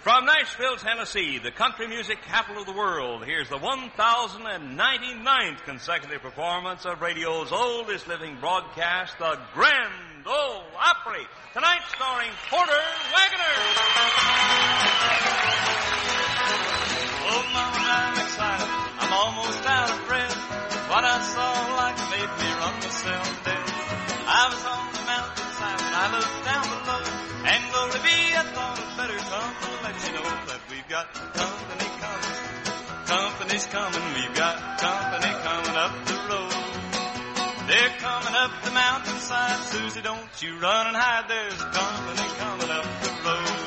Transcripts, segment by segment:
From Nashville, Tennessee, the country music capital of the world, here's the 1099th consecutive performance of radio's oldest living broadcast, the Grand Ole Opry. Tonight starring Porter Wagoner. Oh, Mama, I'm excited. I'm almost out of breath. What I saw like made me run myself dead. I was on the mountainside and I looked down below. And glory be, I thought I'd better come to let you know that we've got company coming. Company's coming, we've got company coming up the road. They're coming up the mountainside, Susie, don't you run and hide. There's company coming up the road.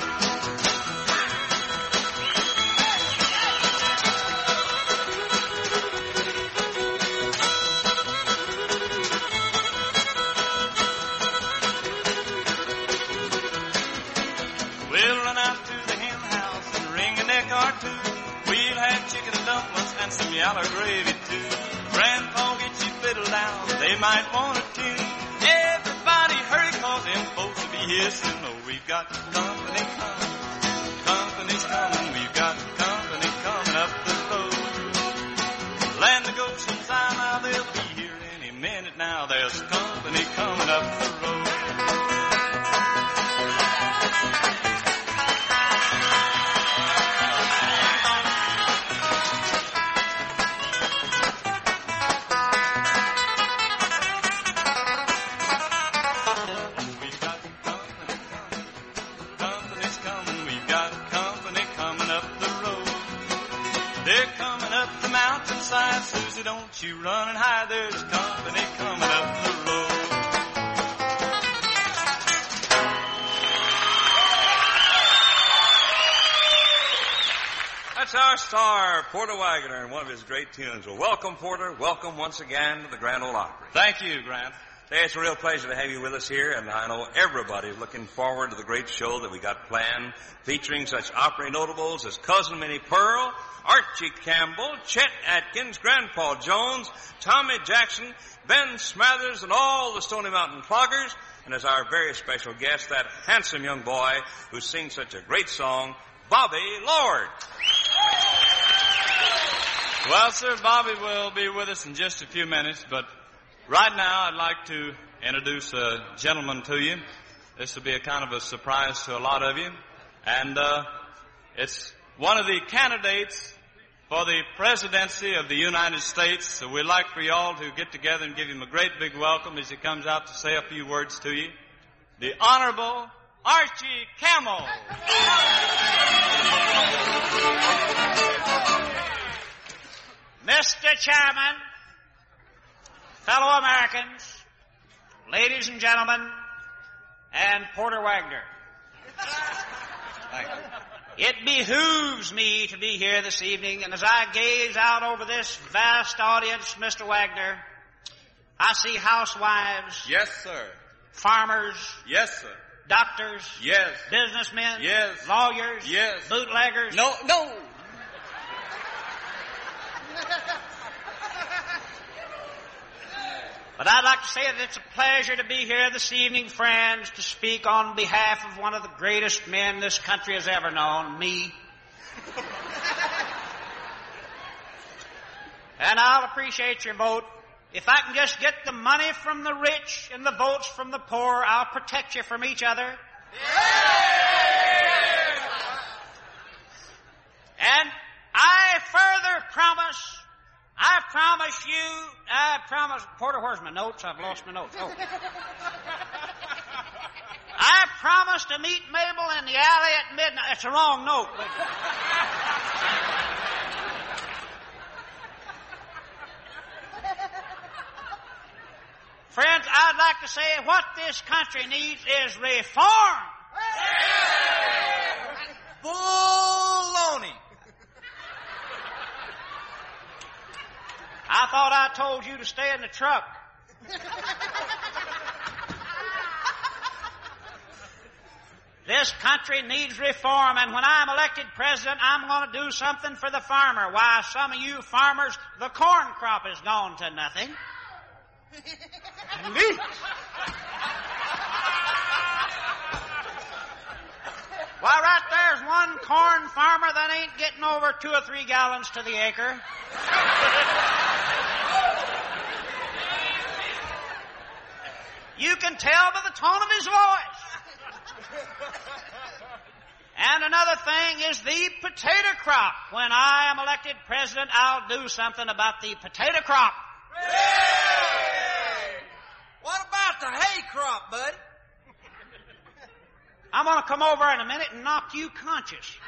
We'll run out to the hen house and ring a neck or two. We'll have chicken and dumplings and some yellow gravy too. Grandpa, get your fiddle down, they might want a tune. Everybody hurry, cause them folks will be here soon. Oh, we've got company coming, company's coming. We've got company coming up the road. Land of Goshen's Eye, now they'll be here any minute now. There's company coming up the road. Susie, don't you run and hide. There's company coming up the road. That's our star, Porter Wagoner, and one of his great tunes. Well, welcome, Porter. Welcome once again to the Grand Ole Opry. Thank you, Grant. Hey, it's a real pleasure to have you with us here, and I know everybody's looking forward to the great show that we got planned, featuring such Opry notables as Cousin Minnie Pearl, Archie Campbell, Chet Atkins, Grandpa Jones, Tommy Jackson, Ben Smathers, and all the Stony Mountain Cloggers, and as our very special guest, that handsome young boy who sings such a great song, Bobby Lord. Well, sir, Bobby will be with us in just a few minutes, but right now I'd like to introduce a gentleman to you. This will be a kind of a surprise to a lot of you, and it's one of the candidates for the presidency of the United States, so we'd like for you all to get together and give him a great big welcome as he comes out to say a few words to you. The Honorable Archie Campbell. Mr. Chairman, fellow Americans, ladies and gentlemen, and Porter Wagoner. Thank you. It behooves me to be here this evening, and as I gaze out over this vast audience, Mr. Wagoner, I see housewives, Yes, sir. farmers, Yes, sir. doctors, Yes. businessmen, Yes. lawyers, Yes. bootleggers. No. But I'd like to say that it's a pleasure to be here this evening, friends, to speak on behalf of one of the greatest men this country has ever known, me. And I'll appreciate your vote. If I can just get the money from the rich and the votes from the poor, I'll protect you from each other. And I further promise, Porter, where's my notes? I've lost my notes. Oh. I promise to meet Mabel in the alley at midnight. That's the wrong note. Friends, I'd like to say what this country needs is reform. Baloney. I thought I told you to stay in the truck. This country needs reform, and when I'm elected president, I'm going to do something for the farmer. Why, some of you farmers, the corn crop has gone to nothing. Why, right there's one corn farmer that ain't getting over 2 or 3 gallons to the acre. You can tell by the tone of his voice. And another thing is the potato crop. When I am elected president, I'll do something about the potato crop. Hey! What about the hay crop, bud? I'm going to come over in a minute and knock you conscious.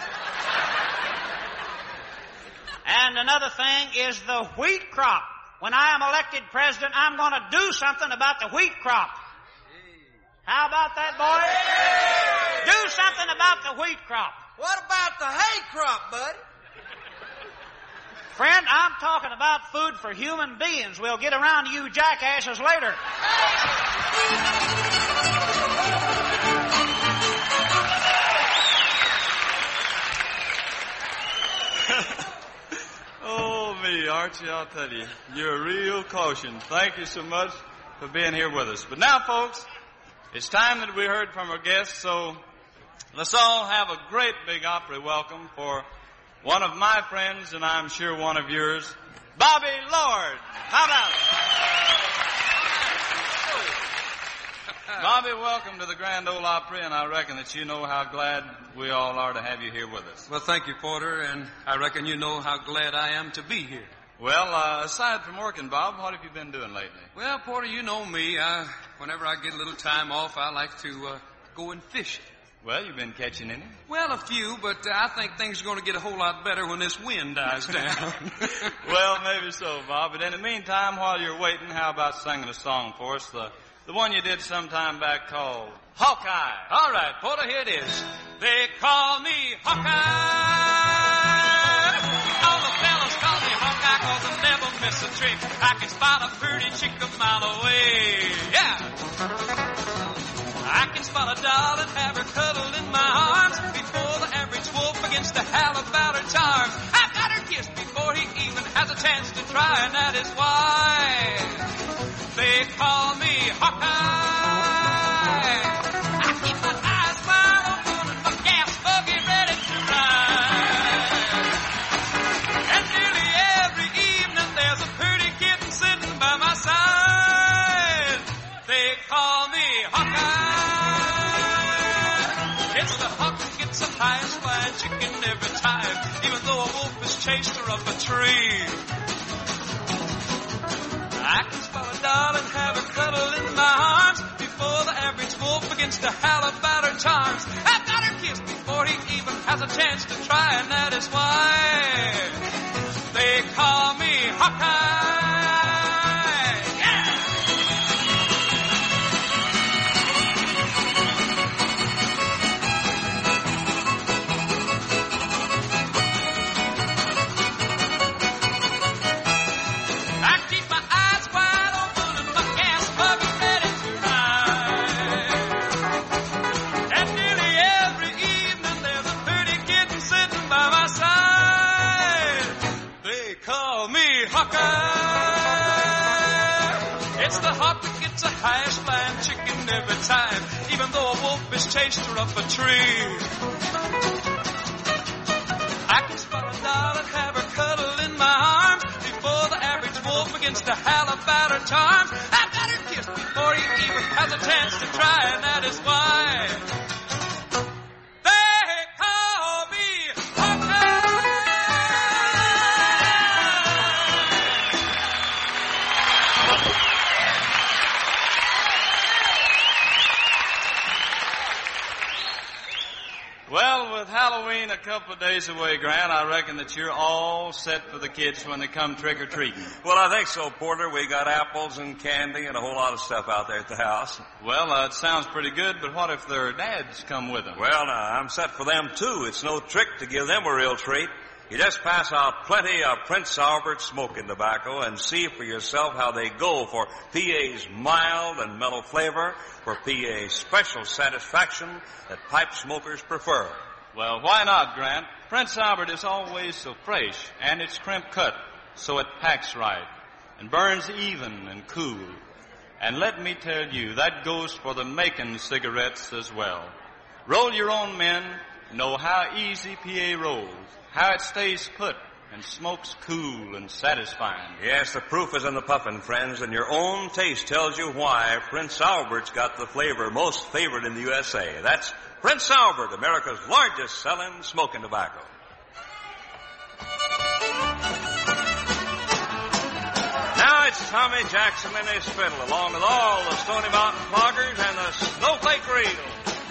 And another thing is the wheat crop. When I am elected president, I'm going to do something about the wheat crop. How about that, boys? Do something about the wheat crop. What about the hay crop, bud? Friend, I'm talking about food for human beings. We'll get around to you jackasses later. Oh, me, Archie, I'll tell you, you're a real caution. Thank you so much for being here with us. But now, folks, it's time that we heard from our guests, so let's all have a great big Opry welcome for one of my friends, and I'm sure one of yours, Bobby Lord. How about it? Bobby, welcome to the Grand Ole Opry, and I reckon that you know how glad we all are to have you here with us. Well, thank you, Porter, and I reckon you know how glad I am to be here. Well, aside from working, Bob, what have you been doing lately? Well, Porter, you know me. Whenever I get a little time off, I like to go and fish. Well, you've been catching any? Well, a few, but I think things are going to get a whole lot better when this wind dies down. Well, maybe so, Bob. But in the meantime, while you're waiting, how about singing a song for us? The one you did some time back called Hawkeye. All right, Porter, here it is. They call me Hawkeye. All the fellas call me Hawkeye 'cause I never miss a trick. I can spot a pretty chick a mile away. Yeah. I can spot a doll and have her cuddled in my arms before the average wolf begins to howl about her charms. I've got her kissed before he even has a chance to try, and that is why they call me Hawkeye. I keep my eyes wide open and my gas buggy ready to ride. And nearly every evening there's a pretty kitten sitting by my side. They call me Hawkeye. It's the hawk that gets the highest flying chicken every time, even though a wolf has chased her up a tree. I can spot a doll and have her cuddled in my arms before the average wolf begins to howl about her charms. I've got her kissed before he even has a chance to try, and that is why they call me Hawkeye. Yeah! I keep my eyes wide open and my gas buggy ready to ride. And nearly every evening there's a pretty kitten sitting by my side. They call me Hawkeye. It's the hawk that gets the highest flying chicken every time, even though a wolf has chased her up a tree. I can spot a doll and have her cuddled in my arms before the average wolf begins to howl about her charms. I've got her kissed before he even has a chance to try, and that is why they call me Hawkeye. Well, with Halloween a couple of days away, Grant, I reckon that you're all set for the kids when they come trick-or-treating. Well, I think so, Porter. We got apples and candy and a whole lot of stuff out there at the house. Well, it sounds pretty good, but what if their dads come with them? Well, now, I'm set for them, too. It's no trick to give them a real treat. You just pass out plenty of Prince Albert smoking tobacco and see for yourself how they go for PA's mild and mellow flavor, for PA's special satisfaction that pipe smokers prefer. Well, why not, Grant? Prince Albert is always so fresh, and it's crimp cut, so it packs right, and burns even and cool. And let me tell you, that goes for the making cigarettes as well. Roll your own men know how easy PA rolls, how it stays put and smokes cool and satisfying. Yes, the proof is in the puffin', friends, and your own taste tells you why Prince Albert's got the flavor most favored in the USA. That's Prince Albert, America's largest selling smoking tobacco. Now it's Tommy Jackson and his fiddle, along with all the Stony Mountain Cloggers and the Snowflake Reel.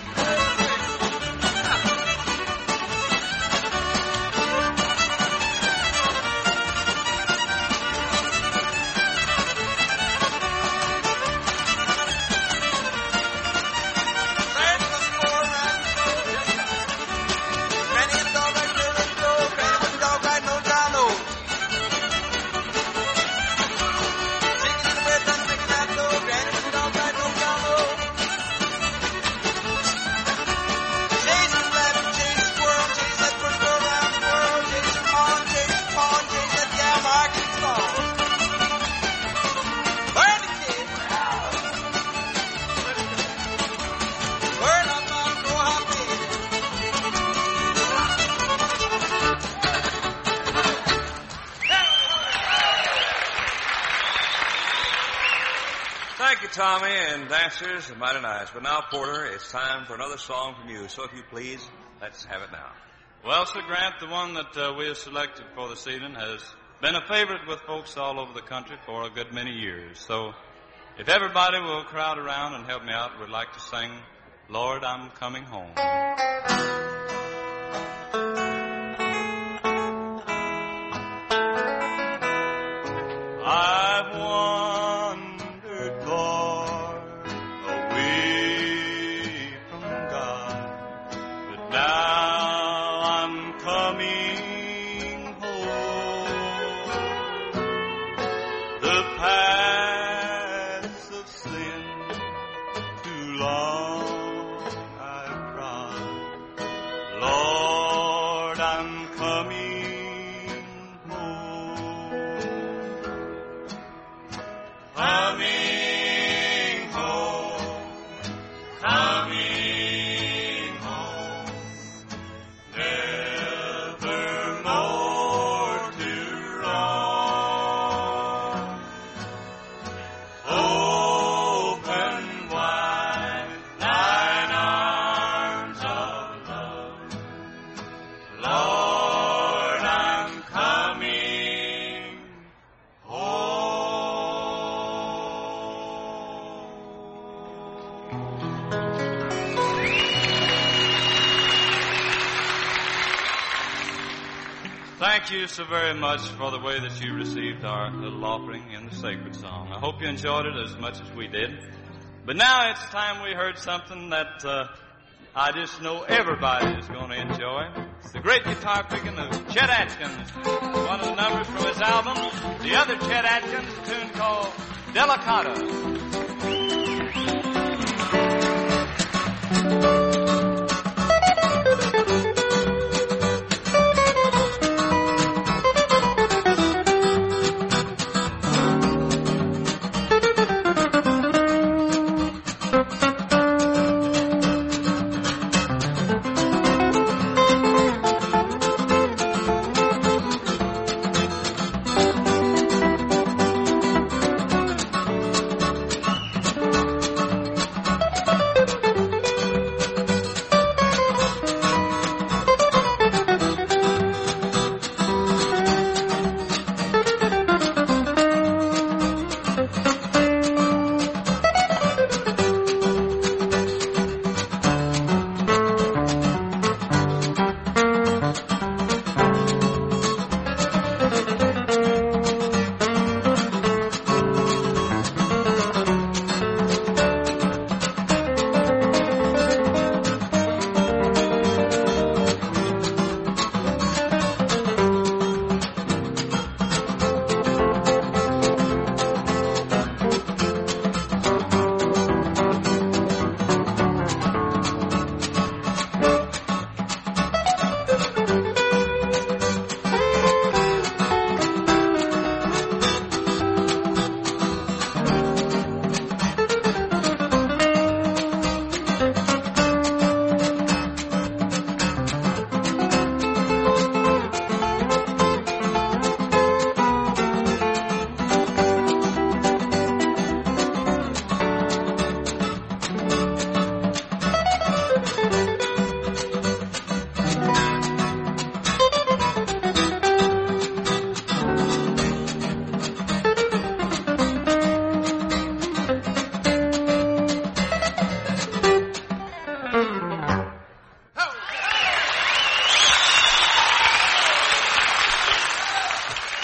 Thank you, Tommy, and dancers are mighty nice. But now, Porter, it's time for another song from you. So if you please, let's have it now. Well, Sir Grant, the one that we have selected for this evening has been a favorite with folks all over the country for a good many years. So if everybody will crowd around and help me out, we'd like to sing, Lord, I'm Coming Home. I've wandered far away from God, but now I'm coming home. The paths of sin too long I've trod. Lord, I'm coming home. Coming home, coming home, never more to roam. Open wide thine arms of love, Lord, I'm coming home. Thank you so very much for the way that you received our little offering in the sacred song. I hope you enjoyed it as much as we did. But now it's time we heard something that I just know everybody is going to enjoy. It's the great guitar picking of Chet Atkins, one of the numbers from his album. The other Chet Atkins, a tune called Delicata.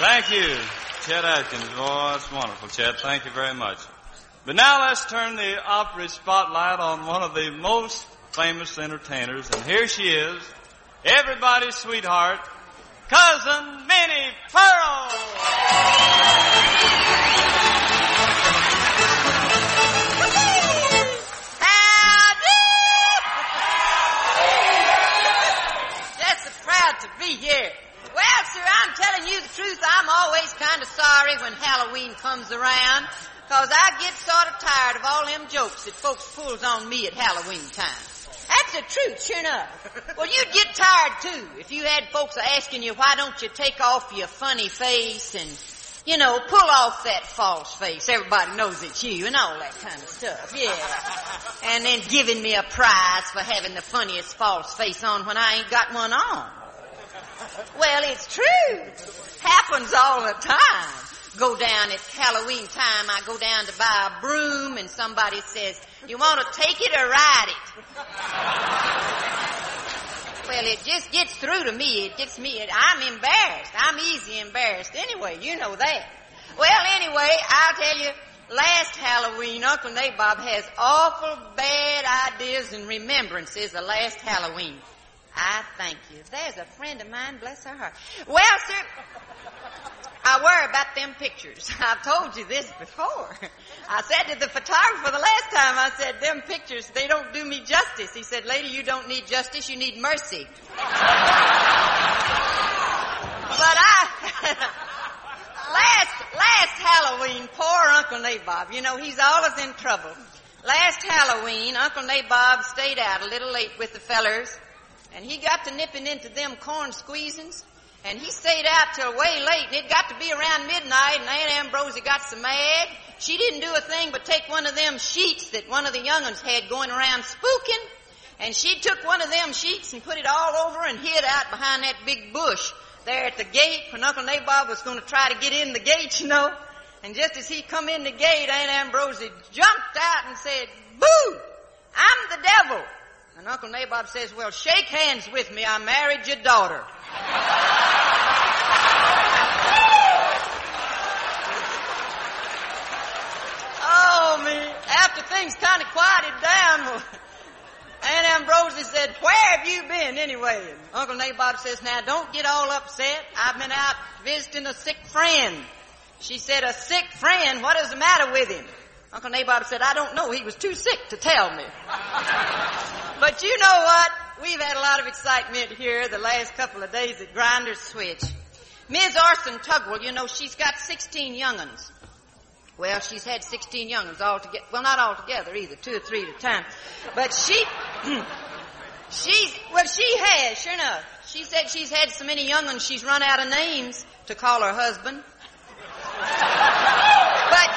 Thank you, Chet Atkins. Oh, that's wonderful, Chet. Thank you very much. But now let's turn the Opry spotlight on one of the most famous entertainers, and here she is, everybody's sweetheart, Cousin Minnie Pearl. To be here. Well, sir, I'm telling you the truth. I'm always kind of sorry when Halloween comes around, because I get sort of tired of all them jokes that folks pulls on me at Halloween time. That's the truth, sure enough. Well, you'd get tired, too, if you had folks asking you, why don't you take off your funny face and, you know, pull off that false face. Everybody knows it's you and all that kind of stuff, yeah. And then giving me a prize for having the funniest false face on when I ain't got one on. Well, it's true. Happens all the time. Go down at Halloween time, I go down to buy a broom and somebody says, you want to take it or ride it? Well, it just gets through to me. It gets me. I'm embarrassed. I'm easy embarrassed anyway. You know that. Well, anyway, I'll tell you, last Halloween, Uncle Nabob has awful bad ideas and remembrances of last Halloween. I thank you. There's a friend of mine, bless her heart. Well, sir, I worry about them pictures. I've told you this before. I said to the photographer the last time, I said, them pictures, they don't do me justice. He said, lady, you don't need justice, you need mercy. But last Halloween, poor Uncle Nabob, you know, he's always in trouble. Last Halloween, Uncle Nabob stayed out a little late with the fellers, and he got to nipping into them corn squeezins, and he stayed out till way late, and it got to be around midnight, and Aunt Ambrosie got so mad. She didn't do a thing but take one of them sheets that one of the young'uns had going around spooking, and she took one of them sheets and put it all over and hid out behind that big bush there at the gate when Uncle Nabob was going to try to get in the gate, you know. And just as he come in the gate, Aunt Ambrosie jumped out and said, boo! I'm the devil! And Uncle Nabob says, well, shake hands with me. I married your daughter. Oh, me. After things kind of quieted down, Aunt Ambrosie said, where have you been anyway? And Uncle Nabob says, now, don't get all upset. I've been out visiting a sick friend. She said, a sick friend? What is the matter with him? Uncle Nabob said, I don't know. He was too sick to tell me. But you know what? We've had a lot of excitement here the last couple of days at Grinder's Switch. Ms. Orson Tugwell, you know, she's got 16 young'uns. Well, she's had 16 young'uns all together. Well, not all together either, 2 or 3 at a time. But she has, sure enough. She said she's had so many young'uns she's run out of names to call her husband. But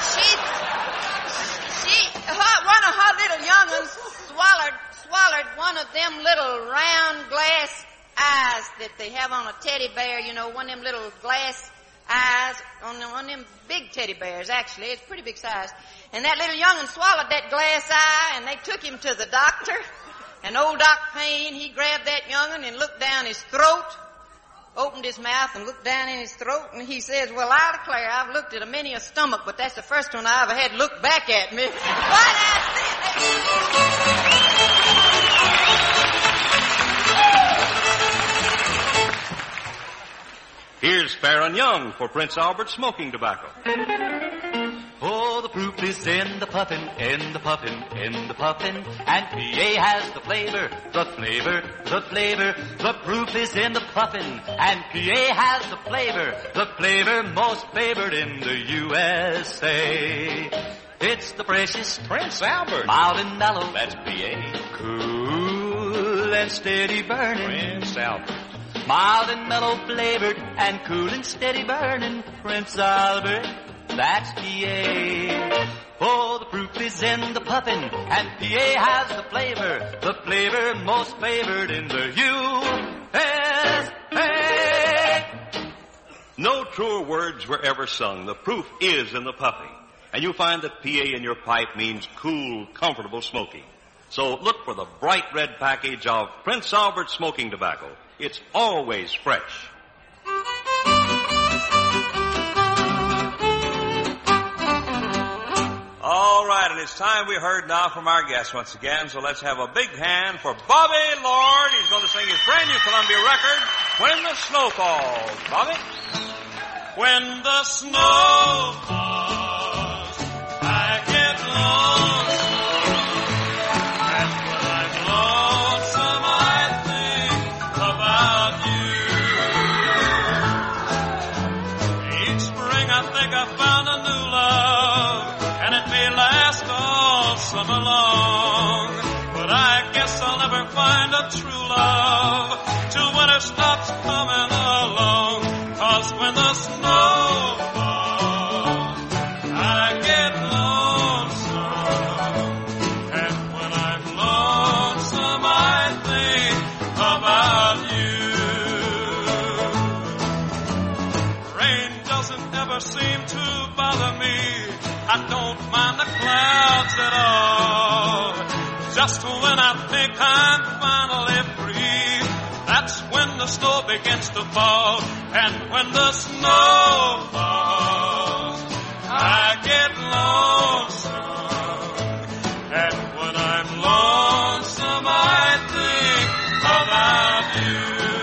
one of her little young'uns swallowed one of them little round glass eyes that they have on a teddy bear, you know, one of them little glass eyes on one of them big teddy bears, actually. It's pretty big size. And that little young'un swallowed that glass eye, and they took him to the doctor. And old Doc Payne, he grabbed that young'un and looked down his throat, opened his mouth and looked down in his throat, and he says, well, I declare, I've looked at a many a stomach, but that's the first one I ever had look back at me. But that's it. Here's Farron Young for Prince Albert Smoking Tobacco. Oh, the proof is in the puffin, in the puffin, in the puffin. And PA has the flavor, the flavor, the flavor. The proof is in the puffin, and PA has the flavor most favored in the USA. It's the precious Prince Albert. mild and mellow, That's PA. cool and steady burning. Prince Albert. Mild and mellow flavored and cool and steady burning. Prince Albert, that's PA. Oh, the proof is in the puffin, and PA has the flavor most favored in the USA. No truer words were ever sung. The proof is in the puffing. And you'll find that PA in your pipe means cool, comfortable smoking. So look for the bright red package of Prince Albert Smoking Tobacco. It's always fresh. right, and it's time we heard now from our guest once again, so let's have a big hand for Bobby Lord. He's going to sing his brand new Columbia record, When the Snow Falls. Bobby? When the snow falls, I get lonesome. And when I'm lonesome, I think about you. Each spring I think I found a new love, and it may last all summer long. But I guess I'll never find a true love till winter stops coming along. 'Cause when the snow falls, I get lonesome. And when I'm lonesome, I think about you. Rain doesn't ever seem to bother me. I don't mind the clouds at all. Just when I think I'm finally free, that's when the snow begins to fall. And when the snow falls, I get lonesome. And when I'm lonesome, I think about you.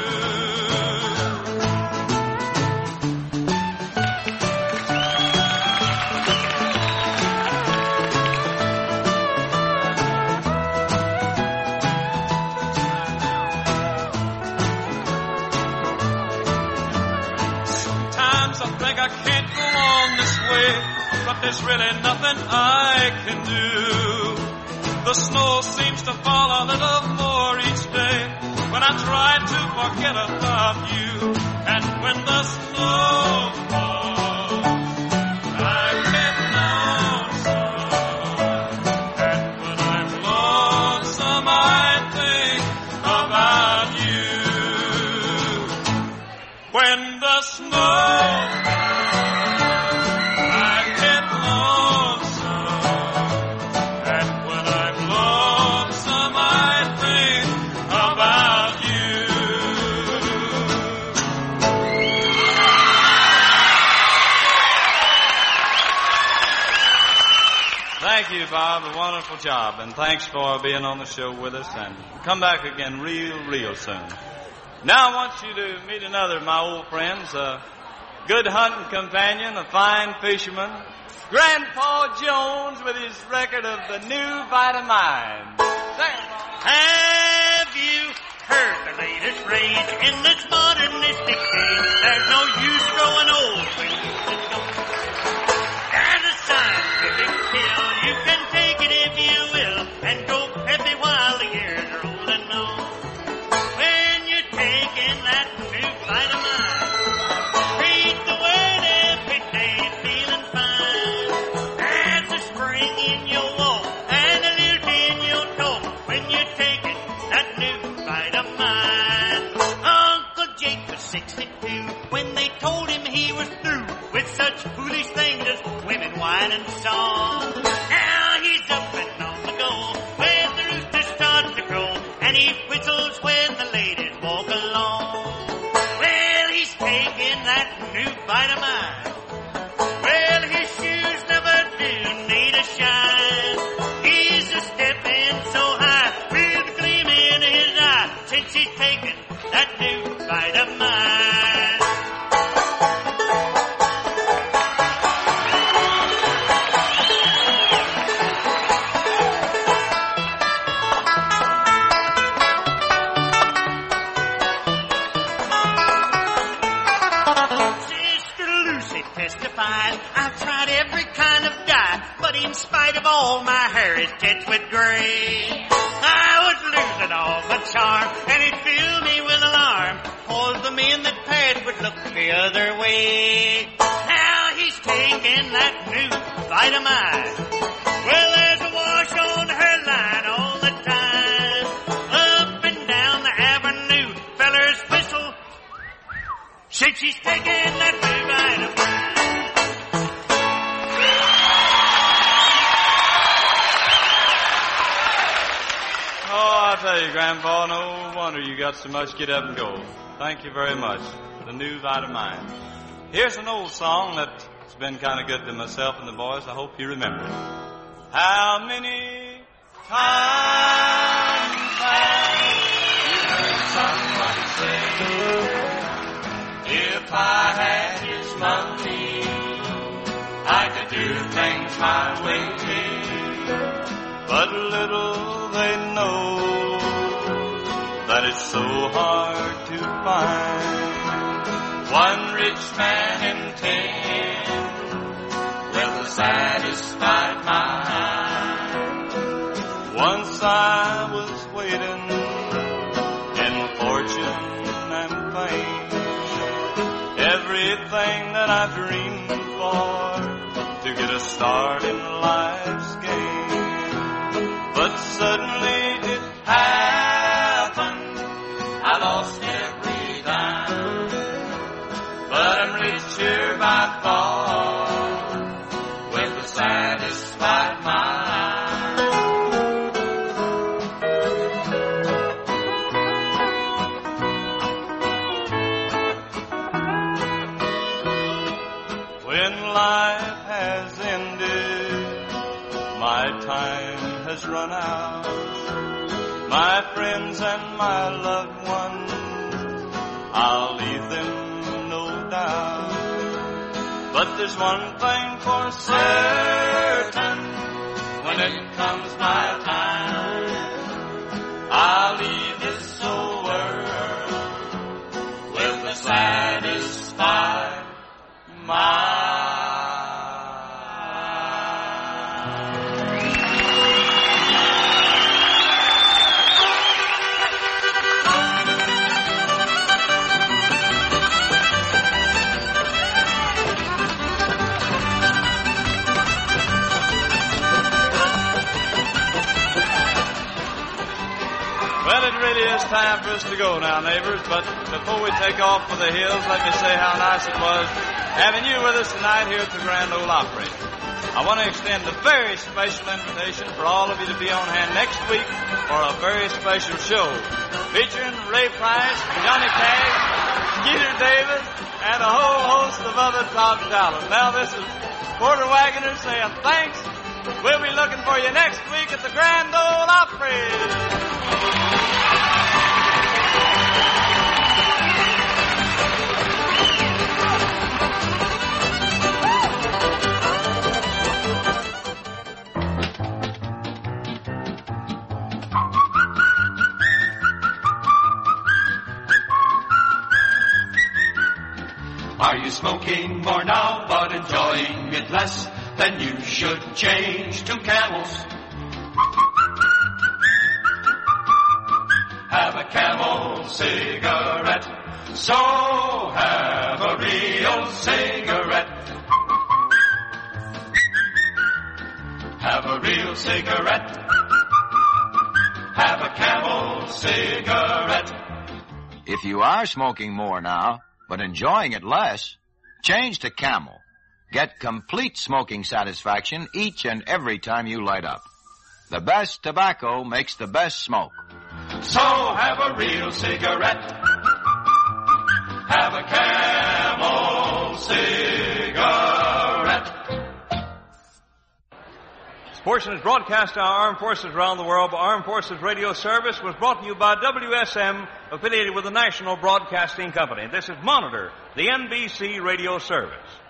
I can't go on this way, but there's really nothing I can do. The snow seems to fall a little more each day when I try to forget about you. And when the snow falls, I get lonesome. And when I'm lonesome, I think about you. When the snow Thank you, Bob. A wonderful job. And thanks for being on the show with us. And come back again real soon. Now I want you to meet another of my old friends, a good hunting companion, a fine fisherman, Grandpa Jones with his record of the new Vitamine. Have you heard the latest rage in this modernistic age? There's no use growing old when you can go. There's a scientific pill. You can take it if you will and go peppy while the years are rolling on. When you're taking that new Vitamine, read the word every day, feeling fine. There's a spring in your walk and a lilt in your talk when you're taking that new Vitamine. Uncle Jake was 62 when they told him he was through with such foolish things as women, wine, and song. Now he's up and on the go when the rooster starts to crow, and he whistles when the ladies walk along. Well, he's taking that new Vitamine. Well, his shoes never do need a shine. He's a stepping so high with a gleam in his eye since he's taken that new Vitamine. I've tried every kind of dye, but in spite of all, my hair is tipped with gray. I was losing all the charm, and it filled me with alarm. All the men that passed would look the other way. Now he's taking that new Vitamine. Well, there's a wash on her line all the time. Up and down the avenue, fellers whistle since she's taking that new Vitamine. Oh, I tell you, Grandpa, no wonder you got so much get up and go. Thank you very much. The new Vitamine. Here's an old song that's been kind of good to myself and the boys. I hope you remember it. How many times have you heard someone say, if I had his money, I could do things my way? But little they know that it's so hard to find one rich man in 10 with a satisfied mind. Once I was waiting in fortune and fame, everything that I dreamed for to get a start in life's game. But suddenly it happened, I lost every dime, but I'm richer by far with a satisfied mind. When life has ended, my time has run out. My friends and my loved ones, I'll leave them no doubt. But there's one thing for certain, when it comes my time, I'll leave this old world with a satisfied mind. Well, it really is time for us to go now, neighbors, but before we take off for the hills, let me say how nice it was having you with us tonight here at the Grand Ole Opry. I want to extend a very special invitation for all of you to be on hand next week for a very special show featuring Ray Price, Johnny Cash, Skeeter Davis, and a whole host of other top talent. Now, this is Porter Wagoner saying thanks. We'll be looking for you next week at the Grand Ole Opry. Are you smoking more now but enjoying it less? Then you should change to Camels. Have a Camel cigarette, so have a real cigarette. Have a real cigarette. Have a Camel cigarette. If you are smoking more now, but enjoying it less, change to Camel. Get complete smoking satisfaction each and every time you light up. The best tobacco makes the best smoke. So have a real cigarette. Have a Camel cigarette. This portion is broadcast to our armed forces around the world by Armed Forces Radio Service, was brought to you by WSM, affiliated with the National Broadcasting Company. This is Monitor, the NBC Radio Service.